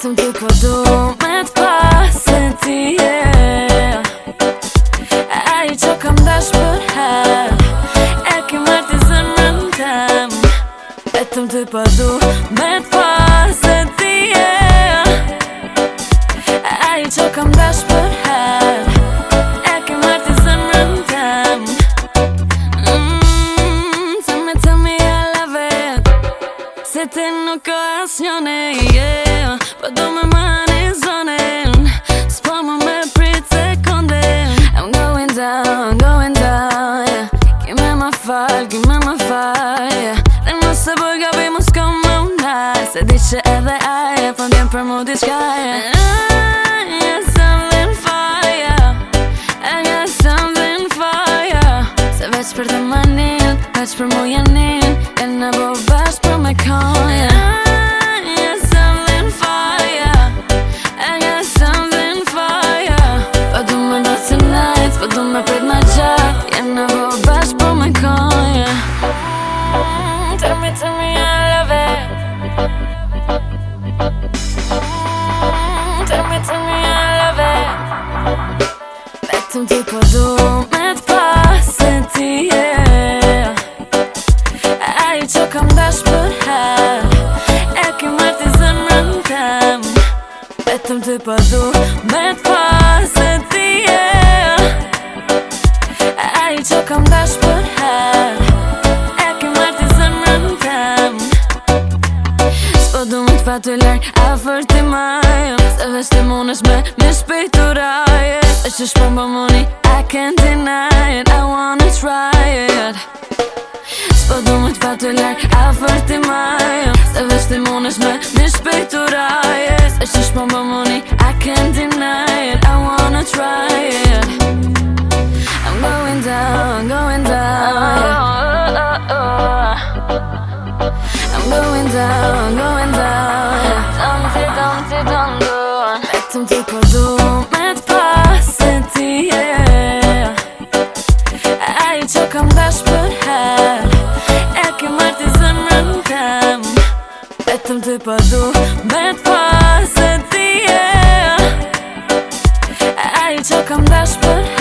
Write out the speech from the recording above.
Vetëm ty po du me t'pas se ti je ai që kam dash për her e ke marrë ti zemrën tem. Vetëm ty po du me t'pas se ti je ai që kam dash për her e ke marrë ti zemrën tem. Tell me I love it se ti nuk ka asnjone, yeah. Po do me mani zonin s'po më me prit sekondin. I'm going down, yeah. Kime ma fal, yeah. Dhe mos se bëj gabim mos kom më unaj se di që edhe aje po ndjen për mu diçka, yeah. I got something for ya, I got something for ya. Se veç për të manin, veç për mu janin jena bo bashk për me kon, yeah. Po du me prit ma gjak jena bo bashk po me kon, yeah. Tell me I love it. Tell me I love it. Vetëm ty po du me t'pas se ti je ai që kam dash për her e ke marrë ti zemrën tem. Vetëm ty po du me t'pas se ti je ai që kam dash për her e ke marrë ti zemrën tem. S'po du me t'pa ty larg afër ti maj se veç ti munesh me shpejturaj e që shpon po muni I can't deny it, I wanna try it. S'po du me t'pa ty larg afër ti maj se veç ti munesh me shpejturaj e që shpon po muni I can't deny it, I wanna try it. I'm going down, I'm going down, don't do. Vetëm ty po du me t'pas se ti je ai që kam dash për her e ke marrë ti zemrën tem. Vetëm ty po du me t'pas se ti je ai që kam dash për her